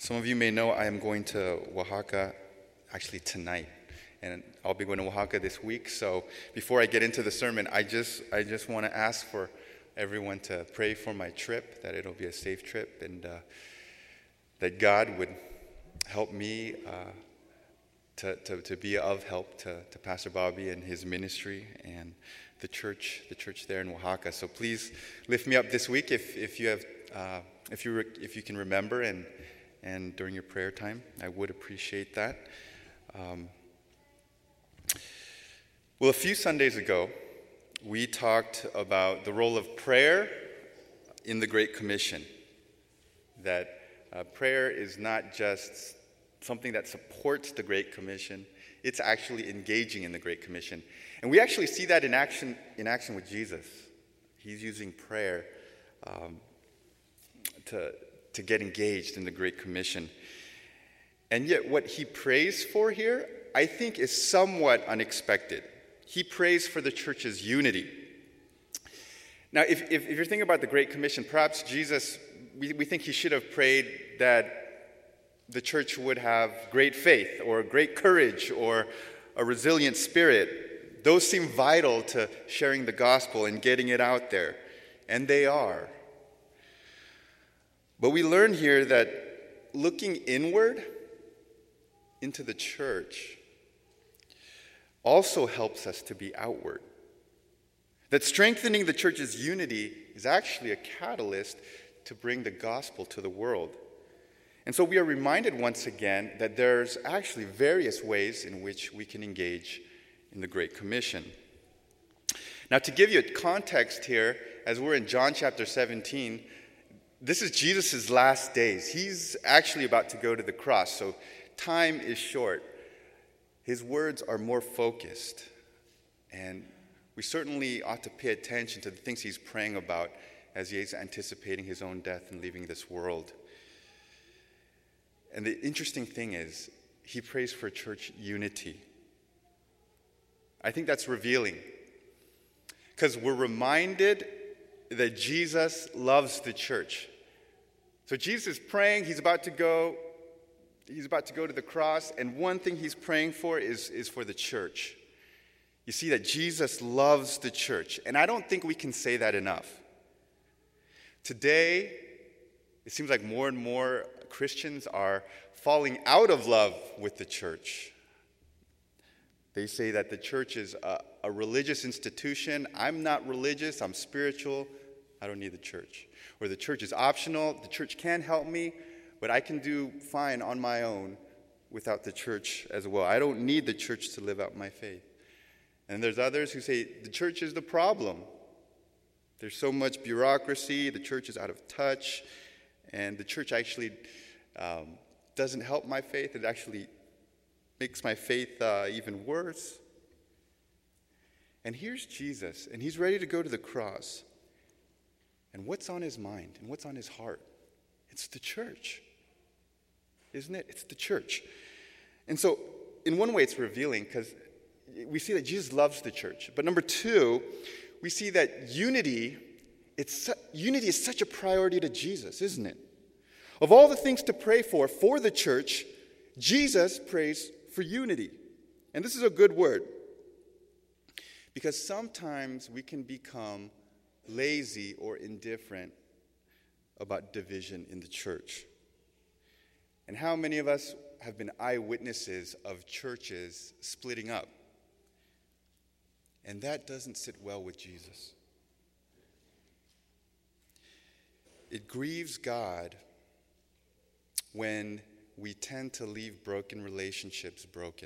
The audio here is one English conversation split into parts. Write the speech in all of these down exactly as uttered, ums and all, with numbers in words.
Some of you may know I am going to Oaxaca actually tonight, and I'll be going to Oaxaca this week. So before I get into the sermon, I just I just want to ask for everyone to pray for my trip, that it'll be a safe trip, and uh, that God would help me uh, to, to to be of help to, to Pastor Bobby and his ministry and the church the church there in Oaxaca. So please lift me up this week if if you have uh, if you re- if you can remember and. And during your prayer time, I would appreciate that. Um, well, a few Sundays ago, we talked about the role of prayer in the Great Commission. That uh, prayer is not just something that supports the Great Commission, it's actually engaging in the Great Commission. And we actually see that in action, in action with Jesus. He's using prayer um, to... to get engaged in the Great Commission. And yet what he prays for here, I think, is somewhat unexpected. He prays for the church's unity. Now, if, if, if you're thinking about the Great Commission, perhaps Jesus, we, we think he should have prayed that the church would have great faith or great courage or a resilient spirit. Those seem vital to sharing the gospel and getting it out there. And they are. But we learn here that looking inward into the church also helps us to be outward. That strengthening the church's unity is actually a catalyst to bring the gospel to the world. And so we are reminded once again that there's actually various ways in which we can engage in the Great Commission. Now, to give you a context here, as we're in John chapter seventeen, this is Jesus' last days. He's actually about to go to the cross, so time is short. His words are more focused, and we certainly ought to pay attention to the things he's praying about as he is anticipating his own death and leaving this world. And the interesting thing is, he prays for church unity. I think that's revealing, because we're reminded that Jesus loves the church. So Jesus is praying, he's about to go, he's about to go to the cross, and one thing he's praying for is, is for the church. You see that Jesus loves the church, and I don't think we can say that enough. Today, it seems like more and more Christians are falling out of love with the church. They say that the church is a, a religious institution. I'm not religious, I'm spiritual. I don't need the church. Or the church is optional. The church can help me, but I can do fine on my own without the church as well. I don't need the church to live out my faith. And there's others who say the church is the problem. There's so much bureaucracy. The church is out of touch. And the church actually um, doesn't help my faith. It actually makes my faith uh, even worse. And here's Jesus, and he's ready to go to the cross. And what's on his mind and what's on his heart? It's the church, isn't it? It's the church. And so, in one way, it's revealing because we see that Jesus loves the church. But number two, we see that unity, it's unity is such a priority to Jesus, isn't it? Of all the things to pray for for the church, Jesus prays for unity. And this is a good word, because sometimes we can become lazy or indifferent about division in the church. And how many of us have been eyewitnesses of churches splitting up? And that doesn't sit well with Jesus. It grieves God when we tend to leave broken relationships broken.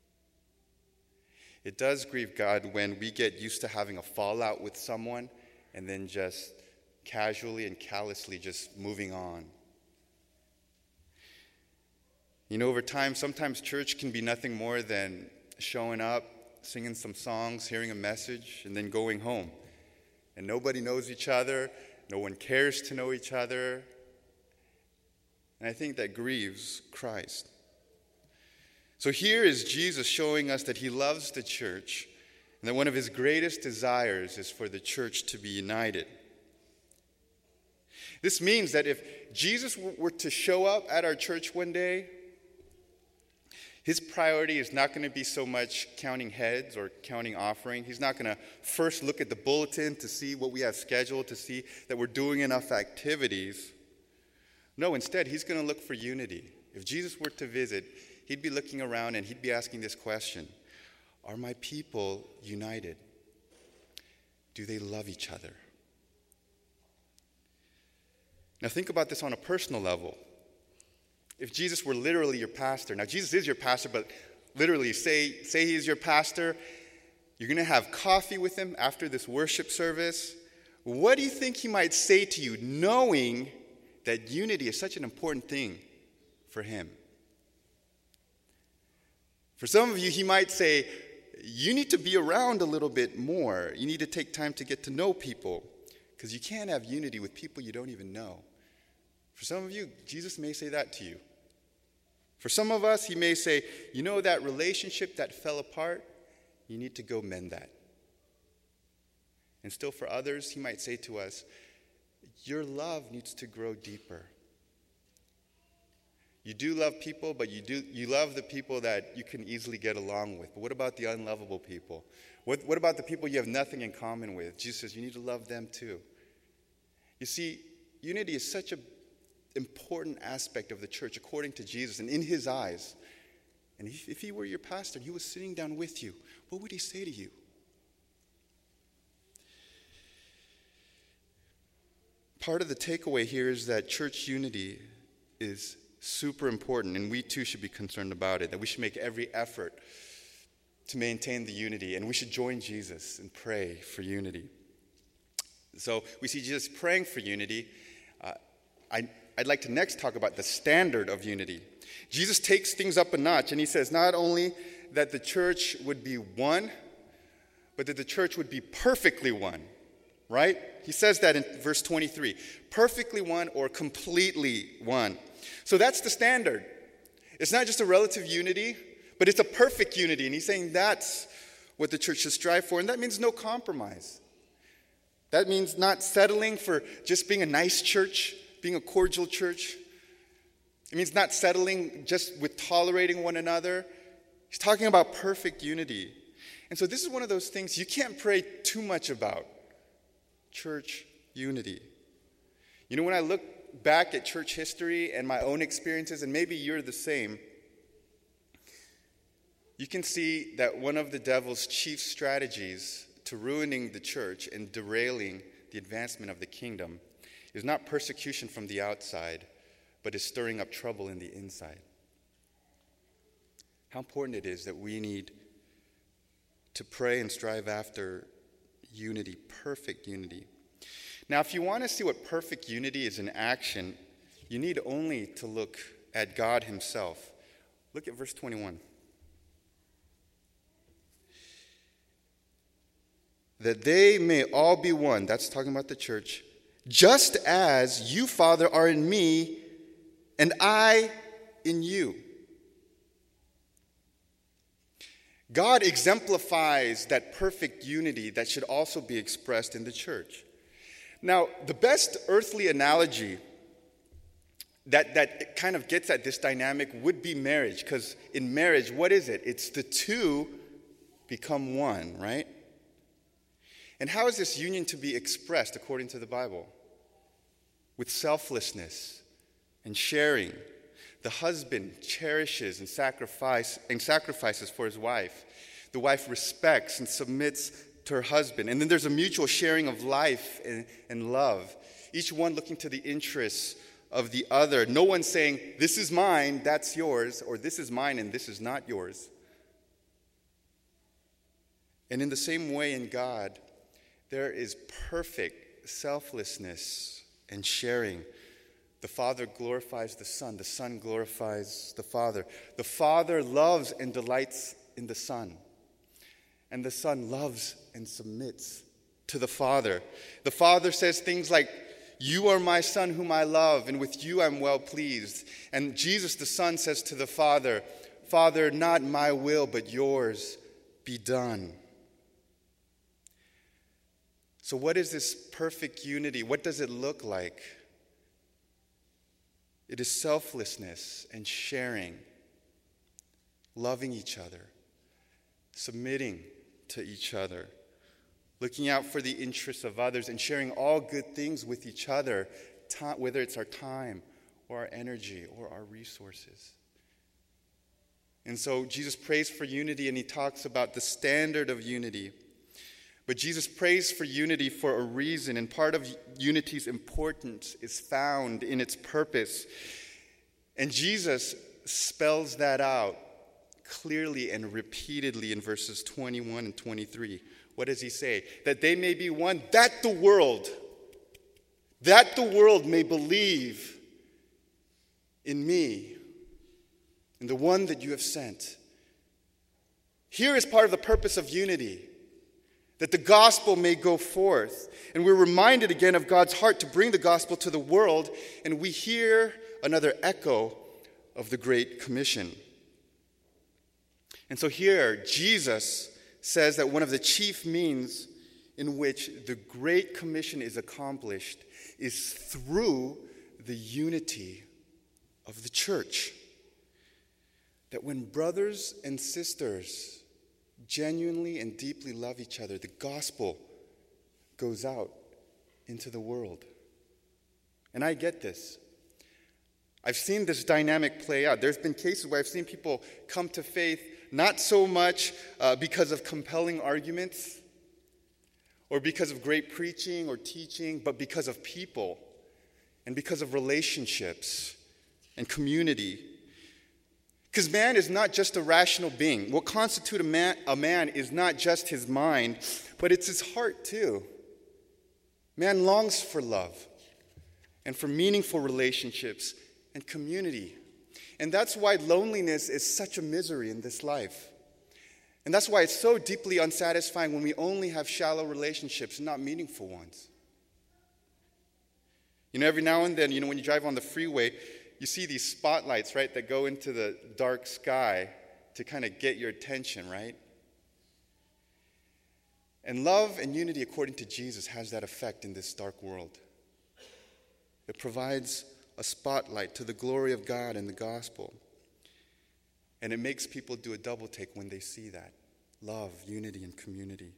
It does grieve God when we get used to having a fallout with someone and then just casually and callously just moving on. You know, over time, sometimes church can be nothing more than showing up, singing some songs, hearing a message, and then going home. And nobody knows each other. No one cares to know each other. And I think that grieves Christ. So here is Jesus showing us that he loves the church, and that one of his greatest desires is for the church to be united. This means that if Jesus were to show up at our church one day, his priority is not going to be so much counting heads or counting offering. He's not going to first look at the bulletin to see what we have scheduled, to see that we're doing enough activities. No, instead, he's going to look for unity. If Jesus were to visit, he'd be looking around and he'd be asking this question: are my people united? Do they love each other? Now think about this on a personal level. If Jesus were literally your pastor, now Jesus is your pastor, but literally say, say he's your pastor, you're going to have coffee with him after this worship service. What do you think he might say to you, knowing that unity is such an important thing for him? For some of you, he might say, you need to be around a little bit more. You need to take time to get to know people, because you can't have unity with people you don't even know. For some of you, Jesus may say that to you. For some of us, he may say, you know that relationship that fell apart? You need to go mend that. And still for others, he might say to us, your love needs to grow deeper. You do love people, but you do you love the people that you can easily get along with. But what about the unlovable people? What, what about the people you have nothing in common with? Jesus says you need to love them too. You see, unity is such an important aspect of the church according to Jesus and in his eyes. And if, if he were your pastor and he was sitting down with you, what would he say to you? Part of the takeaway here is that church unity is super important, and we too should be concerned about it, that we should make every effort to maintain the unity, and we should join Jesus and pray for unity. So we see Jesus praying for unity. Uh, I, I'd like to next talk about the standard of unity. Jesus takes things up a notch, and he says not only that the church would be one, but that the church would be perfectly one, right? He says that in verse twenty-three, perfectly one or completely one. So that's the standard. It's not just a relative unity, but it's a perfect unity. And he's saying that's what the church should strive for. And that means no compromise. That means not settling for just being a nice church, being a cordial church. It means not settling just with tolerating one another. He's talking about perfect unity. And so this is one of those things you can't pray too much about. Church unity. You know, when I look back at church history and my own experiences, and maybe you're the same, you can see that one of the devil's chief strategies to ruining the church and derailing the advancement of the kingdom is not persecution from the outside, but is stirring up trouble in the inside. How important it is that we need to pray and strive after unity, perfect unity. Now, if you want to see what perfect unity is in action, you need only to look at God himself. Look at verse twenty-one. That they may all be one, that's talking about the church, just as you, Father, are in me, and I in you. God exemplifies that perfect unity that should also be expressed in the church. Now, the best earthly analogy that, that kind of gets at this dynamic would be marriage, because in marriage, what is it? It's the two become one, right? And how is this union to be expressed according to the Bible? With selflessness and sharing. The husband cherishes and sacrifice and sacrifices for his wife. The wife respects and submits to her husband. And then there's a mutual sharing of life and, and love. Each one looking to the interests of the other. No one saying, this is mine, that's yours, or this is mine and this is not yours. And in the same way in God, there is perfect selflessness and sharing. The Father glorifies the Son. The Son glorifies the Father. The Father loves and delights in the Son. And the Son loves and submits to the Father. The Father says things like, you are my Son whom I love, and with you I'm well pleased. And Jesus the Son says to the Father, Father, not my will, but yours be done. So what is this perfect unity? What does it look like? It is selflessness and sharing, loving each other, submitting to each other, looking out for the interests of others, and sharing all good things with each other, whether it's our time or our energy or our resources. And so Jesus prays for unity, and he talks about the standard of unity. But Jesus prays for unity for a reason, and part of unity's importance is found in its purpose. And Jesus spells that out clearly and repeatedly in verses twenty-one and twenty-three. What does he say? That they may be one, that the world, that the world may believe in me, in the one that you have sent. Here is part of the purpose of unity, that the gospel may go forth. And we're reminded again of God's heart to bring the gospel to the world, and we hear another echo of the Great Commission. And so here, Jesus says that one of the chief means in which the Great Commission is accomplished is through the unity of the church. That when brothers and sisters genuinely and deeply love each other, the gospel goes out into the world. And I get this. I've seen this dynamic play out. There's been cases where I've seen people come to faith not so much uh, because of compelling arguments or because of great preaching or teaching, but because of people and because of relationships and community. Because man is not just a rational being. What constitutes a man, a man is not just his mind, but it's his heart too. Man longs for love and for meaningful relationships and community. And that's why loneliness is such a misery in this life. And that's why it's so deeply unsatisfying when we only have shallow relationships, not meaningful ones. You know, every now and then, you know, when you drive on the freeway, you see these spotlights, right, that go into the dark sky to kind of get your attention, right? And love and unity, according to Jesus, has that effect in this dark world. It provides a spotlight to the glory of God and the gospel. And it makes people do a double take when they see that. Love, unity, and community.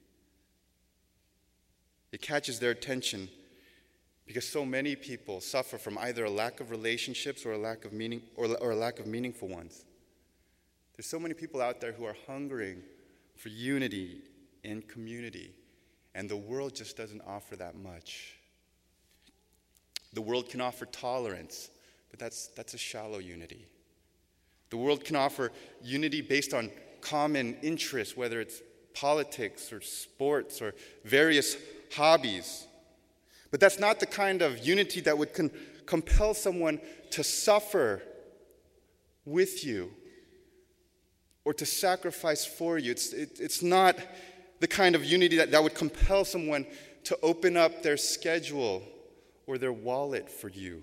It catches their attention because so many people suffer from either a lack of relationships or a lack of meaning or, or a lack of meaningful ones. There's so many people out there who are hungering for unity and community, and the world just doesn't offer that much. The world can offer tolerance, but that's that's a shallow unity. The world can offer unity based on common interests, whether it's politics or sports or various hobbies. But that's not the kind of unity that would con- compel someone to suffer with you or to sacrifice for you. It's, it, it's not the kind of unity that, that would compel someone to open up their schedule or their wallet for you.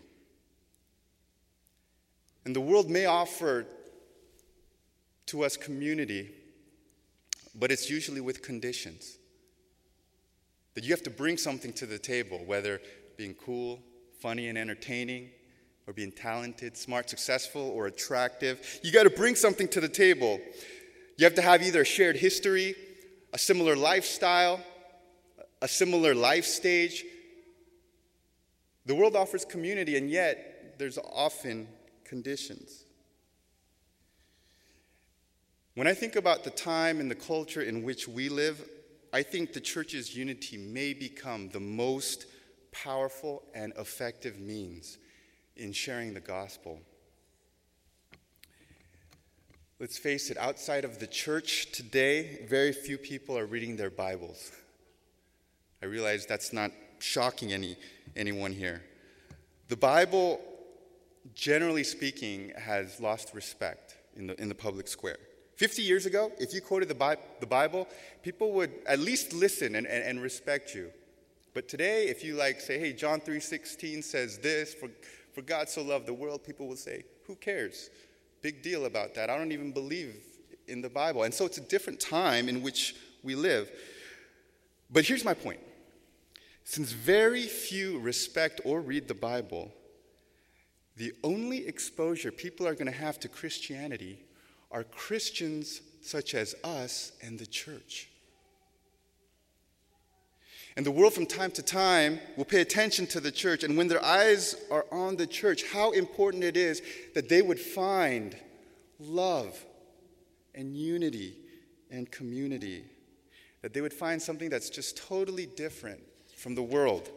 And the world may offer to us community, but it's usually with conditions. That you have to bring something to the table, whether being cool, funny, and entertaining, or being talented, smart, successful, or attractive. You got to bring something to the table. You have to have either a shared history, a similar lifestyle, a similar life stage. The world offers community, and yet there's often conditions. When I think about the time and the culture in which we live, I think the church's unity may become the most powerful and effective means in sharing the gospel. Let's face it, outside of the church today, very few people are reading their Bibles. I realize that's not shocking any anyone here. The Bible, generally speaking, has lost respect in the in the public square. Fifty years ago, if you quoted the Bi- the Bible, people would at least listen and, and, and respect you. But today, if you like say, hey, John three sixteen says this, for, for God so loved the world, people will say, who cares? Big deal about that. I don't even believe in the Bible. And so it's a different time in which we live. But here's my point. Since very few respect or read the Bible, the only exposure people are going to have to Christianity are Christians such as us and the church. And the world from time to time will pay attention to the church, and when their eyes are on the church, how important it is that they would find love and unity and community, that they would find something that's just totally different from the world.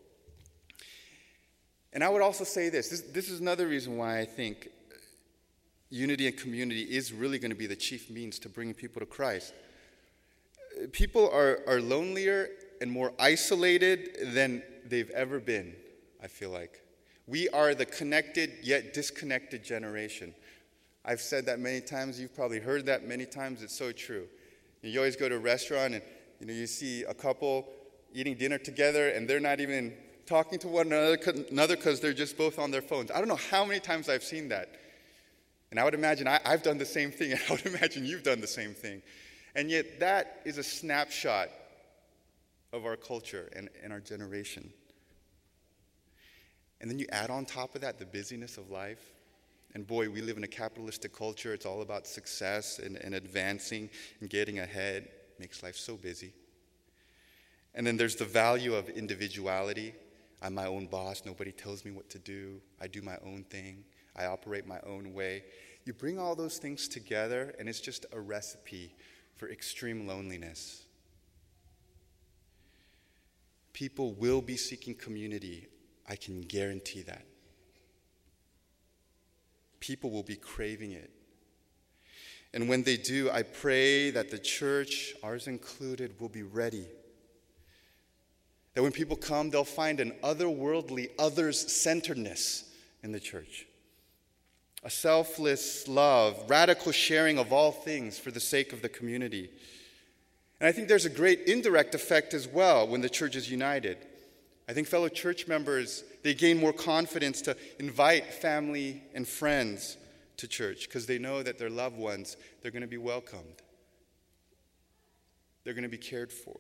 And I would also say this, this, this is another reason why I think unity and community is really going to be the chief means to bringing people to Christ. People are, are lonelier and more isolated than they've ever been, I feel like. We are the connected yet disconnected generation. I've said that many times. You've probably heard that many times. It's so true. You always go to a restaurant and you know you see a couple eating dinner together and they're not even talking to one another because they're just both on their phones. I don't know how many times I've seen that. And I would imagine I, I've done the same thing, and I would imagine you've done the same thing. And yet that is a snapshot of our culture and, and our generation. And then you add on top of that the busyness of life. And boy, we live in a capitalistic culture. It's all about success and, and advancing and getting ahead. Makes life so busy. And then there's the value of individuality. I'm my own boss. Nobody tells me what to do. I do my own thing. I operate my own way. You bring all those things together, and it's just a recipe for extreme loneliness. People will be seeking community. I can guarantee that. People will be craving it. And when they do, I pray that the church, ours included, will be ready. That when people come, they'll find an otherworldly, others-centeredness in the church. A selfless love, radical sharing of all things for the sake of the community. And I think there's a great indirect effect as well when the church is united. I think fellow church members, they gain more confidence to invite family and friends to church because they know that their loved ones, they're going to be welcomed. They're going to be cared for.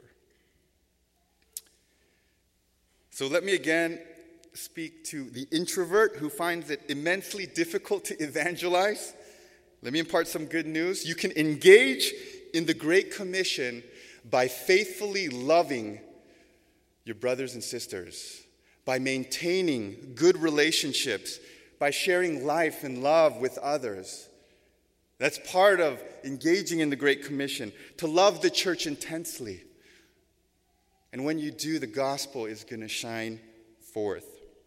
So let me again speak to the introvert who finds it immensely difficult to evangelize. Let me impart some good news. You can engage in the Great Commission by faithfully loving your brothers and sisters, by maintaining good relationships, by sharing life and love with others. That's part of engaging in the Great Commission, to love the church intensely. And when you do, the gospel is going to shine forth.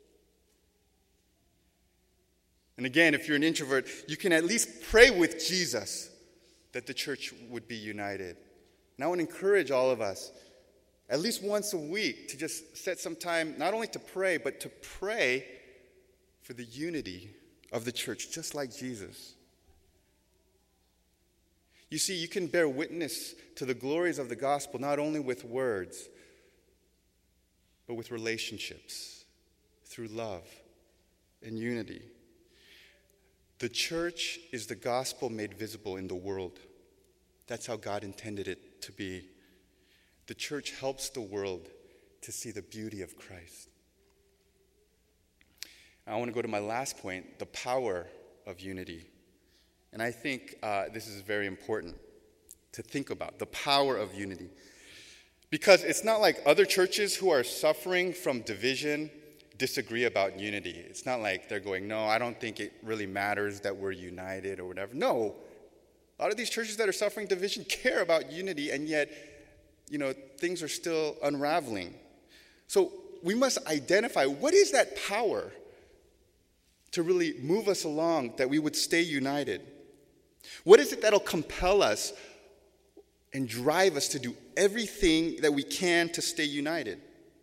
And again, if you're an introvert, you can at least pray with Jesus that the church would be united. And I want to encourage all of us, at least once a week, to just set some time, not only to pray, but to pray for the unity of the church, just like Jesus. You see, you can bear witness to the glories of the gospel, not only with words, but with relationships, through love and unity. The church is the gospel made visible in the world. That's how God intended it to be. The church helps the world to see the beauty of Christ. I want to go to my last point, the power of unity. And I think uh, this is very important to think about, the power of unity. Because it's not like other churches who are suffering from division disagree about unity. It's not like they're going, no, I don't think it really matters that we're united or whatever. No, a lot of these churches that are suffering division care about unity, and yet, you know, things are still unraveling. So we must identify what is that power to really move us along, that we would stay united. What is it that'll compel us and drive us to do everything that we can to stay united?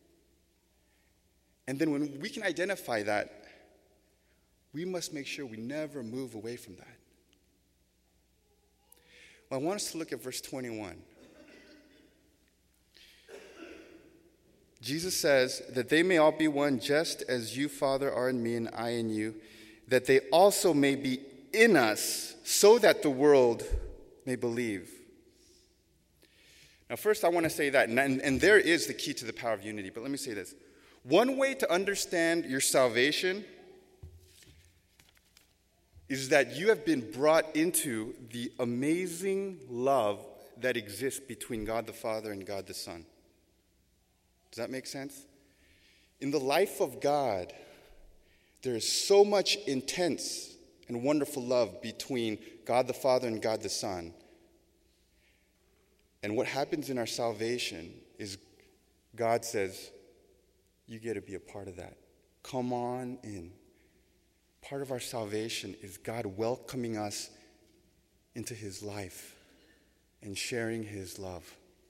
And then when we can identify that, we must make sure we never move away from that. Well, I want us to look at verse twenty-one. Jesus says that they may all be one, just as you, Father, are in me and I in you, that they also may be in us, so that the world may believe. Now, first I want to say that, and, and, and there is the key to the power of unity, but let me say this. One way to understand your salvation is that you have been brought into the amazing love that exists between God the Father and God the Son. Does that make sense? In the life of God, there is so much intense and wonderful love between God the Father and God the Son. And what happens in our salvation is God says, you get to be a part of that. Come on in. Part of our salvation is God welcoming us into his life and sharing his love.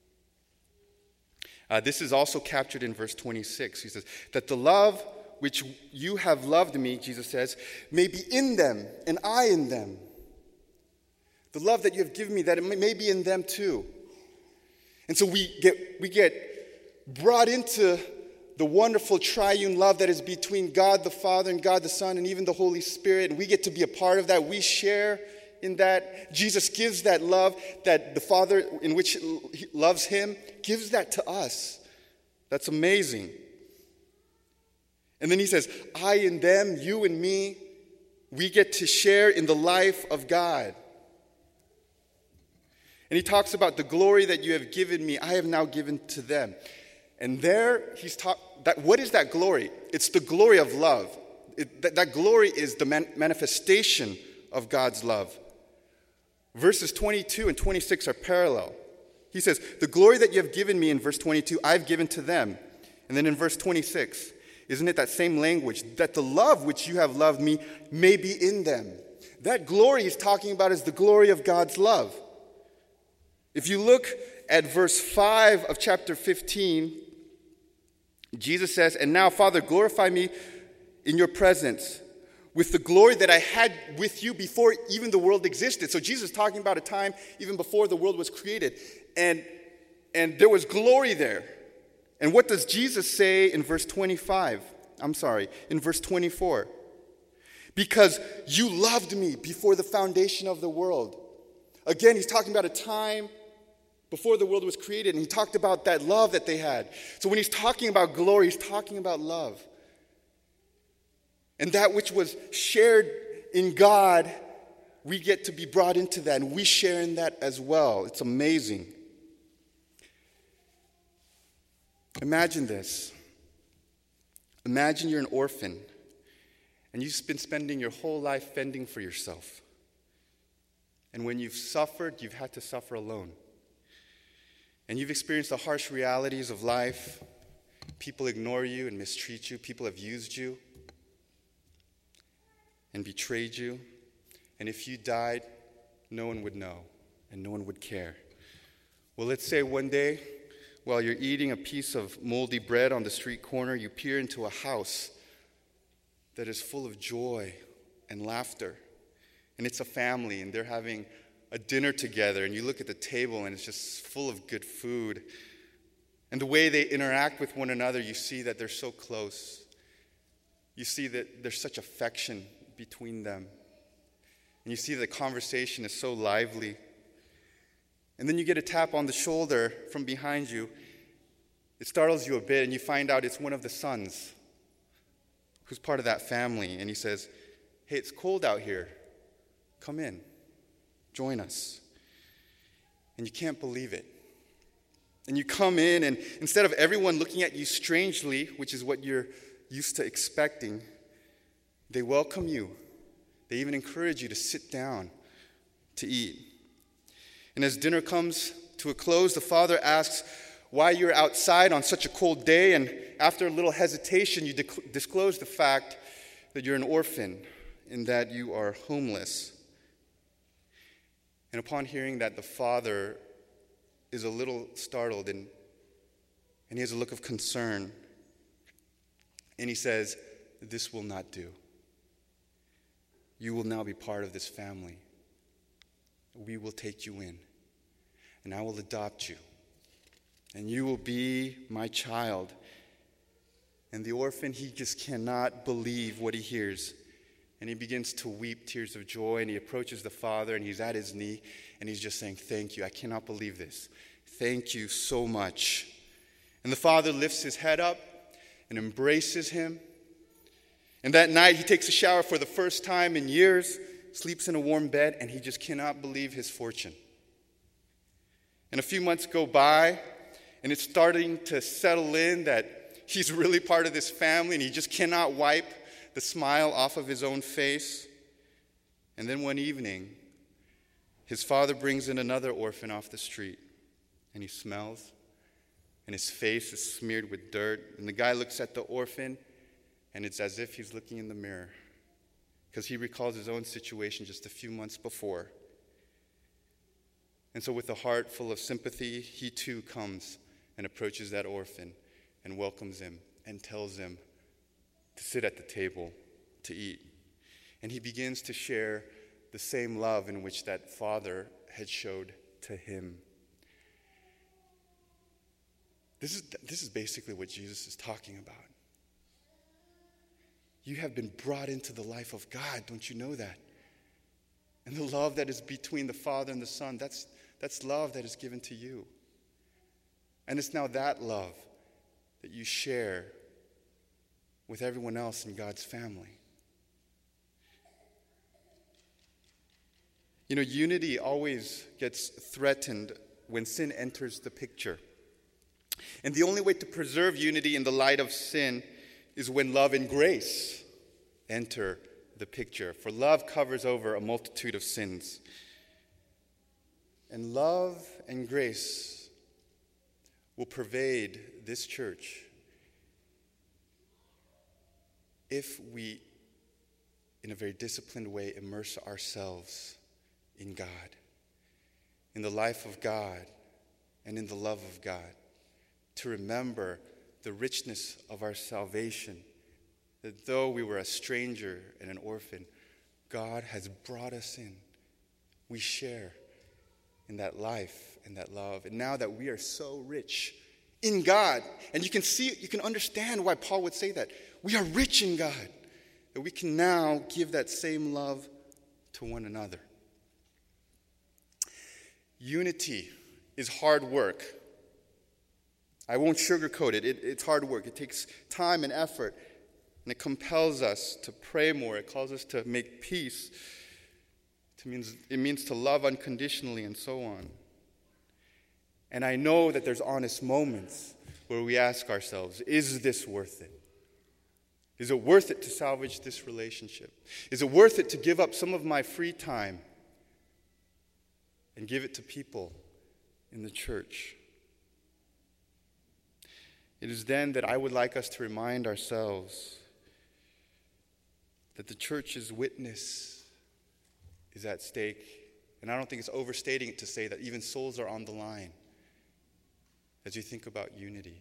Uh, this is also captured in verse twenty-six. He says, that the love which you have loved me, Jesus says, may be in them and I in them. The love that you have given me, that it may be in them too. And so we get we get brought into the wonderful triune love that is between God the Father and God the Son and even the Holy Spirit. And we get to be a part of that. We share in that. Jesus gives that love that the Father, in which he loves him, gives that to us. That's amazing. And then he says, I in them, you and me, we get to share in the life of God. And he talks about the glory that you have given me, I have now given to them. And there, he's talk. That what is that glory? It's the glory of love. It, that, that glory is the man, manifestation of God's love. Verses twenty-two and twenty-six are parallel. He says, the glory that you have given me in verse twenty-two, I've given to them. And then in verse twenty-six, isn't it that same language? That the love which you have loved me may be in them. That glory he's talking about is the glory of God's love. If you look at verse five of chapter fifteen, Jesus says, and now, Father, glorify me in your presence with the glory that I had with you before even the world existed. So Jesus is talking about a time even before the world was created. And, and there was glory there. And what does Jesus say in verse twenty-five? I'm sorry, in verse twenty-four. Because you loved me before the foundation of the world. Again, he's talking about a time before the world was created, and he talked about that love that they had. So when he's talking about glory, he's talking about love. And that which was shared in God, we get to be brought into that, and we share in that as well. It's amazing. Imagine this. Imagine you're an orphan, and you've been spending your whole life fending for yourself. And when you've suffered, you've had to suffer alone. And you've experienced the harsh realities of life. People ignore you and mistreat you. People have used you and betrayed you. And if you died, no one would know and no one would care. Well, let's say one day, while you're eating a piece of moldy bread on the street corner, you peer into a house that is full of joy and laughter. And it's a family, and they're having a dinner together, and you look at the table, and it's just full of good food. And the way they interact with one another, you see that they're so close. You see that there's such affection between them. And you see the conversation is so lively. And then you get a tap on the shoulder from behind you. It startles you a bit, and you find out it's one of the sons who's part of that family. And he says, hey, it's cold out here. Come in. Join us. And you can't believe it. And you come in, and instead of everyone looking at you strangely, which is what you're used to expecting, they welcome you. They even encourage you to sit down to eat. And as dinner comes to a close, the father asks why you're outside on such a cold day, and after a little hesitation, you dec- disclose the fact that you're an orphan and that you are homeless. And upon hearing that, the father is a little startled, and, and he has a look of concern. And he says, this will not do. You will now be part of this family. We will take you in, and I will adopt you, and you will be my child. And the orphan, he just cannot believe what he hears. And he begins to weep tears of joy, and he approaches the father, and he's at his knee, and he's just saying, thank you. I cannot believe this. Thank you so much. And the father lifts his head up and embraces him. And that night, he takes a shower for the first time in years, sleeps in a warm bed, and he just cannot believe his fortune. And a few months go by, and it's starting to settle in that he's really part of this family, and he just cannot wipe the smile off of his own face. And then one evening, his father brings in another orphan off the street, and he smells, and his face is smeared with dirt. And the guy looks at the orphan, and it's as if he's looking in the mirror, because he recalls his own situation just a few months before. And so with a heart full of sympathy, he too comes and approaches that orphan and welcomes him and tells him to sit at the table to eat. And he begins to share the same love in which that father had showed to him. This is, this is basically what Jesus is talking about. You have been brought into the life of God, don't you know that? And the love that is between the Father and the Son, that's, that's love that is given to you. And it's now that love that you share with everyone else in God's family. You know, unity always gets threatened when sin enters the picture. And the only way to preserve unity in the light of sin is when love and grace enter the picture. For love covers over a multitude of sins. And love and grace will pervade this church if we, in a very disciplined way, immerse ourselves in God, in the life of God, and in the love of God, to remember the richness of our salvation, that though we were a stranger and an orphan, God has brought us in. We share in that life and that love. And now that we are so rich in God, and you can see, you can understand why Paul would say that. We are rich in God, that we can now give that same love to one another. Unity is hard work. I won't sugarcoat it. it. It's hard work. It takes time and effort, and it compels us to pray more. It calls us to make peace. It means, it means to love unconditionally and so on. And I know that there's honest moments where we ask ourselves, is this worth it? Is it worth it to salvage this relationship? Is it worth it to give up some of my free time and give it to people in the church? It is then that I would like us to remind ourselves that the church's witness is at stake. And I don't think it's overstating it to say that even souls are on the line as you think about unity.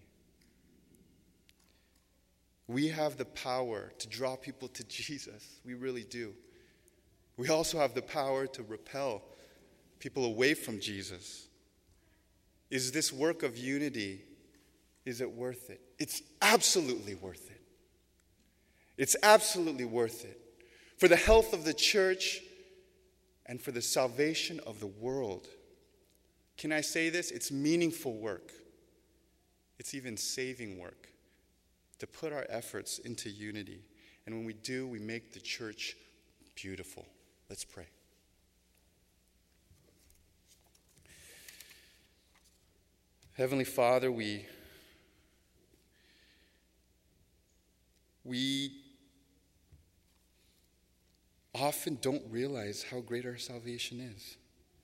We have the power to draw people to Jesus. We really do. We also have the power to repel people away from Jesus. Is this work of unity, is it worth it? It's absolutely worth it. It's absolutely worth it. For the health of the church and for the salvation of the world. Can I say this? It's meaningful work. It's even saving work to put our efforts into unity. And when we do, we make the church beautiful. Let's pray. Heavenly Father, we we often don't realize how great our salvation is.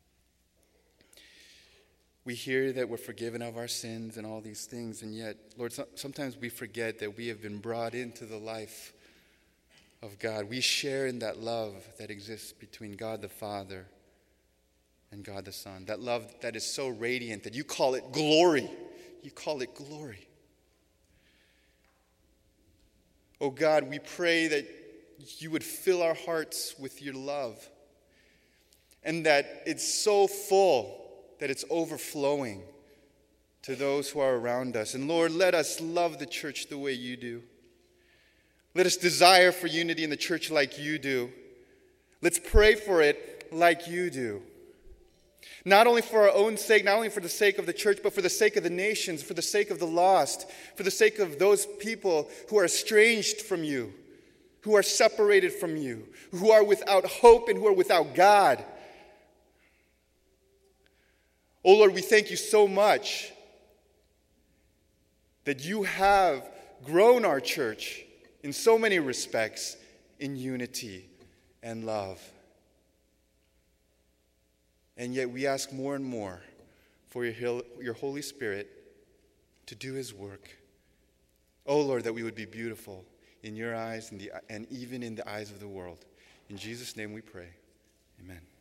We hear that we're forgiven of our sins and all these things, and yet, Lord, so- sometimes we forget that we have been brought into the life of God. We share in that love that exists between God the Father and God the Son. That love that is so radiant that you call it glory. You call it glory. Oh God, we pray that you would fill our hearts with your love, and that it's so full that it's overflowing to those who are around us. And Lord, let us love the church the way you do. Let us desire for unity in the church like you do. Let's pray for it like you do. Not only for our own sake, not only for the sake of the church, but for the sake of the nations, for the sake of the lost, for the sake of those people who are estranged from you, who are separated from you, who are without hope and who are without God. Oh Lord, we thank you so much that you have grown our church in so many respects in unity and love. And yet we ask more and more for your, your Holy Spirit to do his work. Oh Lord, that we would be beautiful in your eyes and, the, and even in the eyes of the world. In Jesus' name we pray. Amen.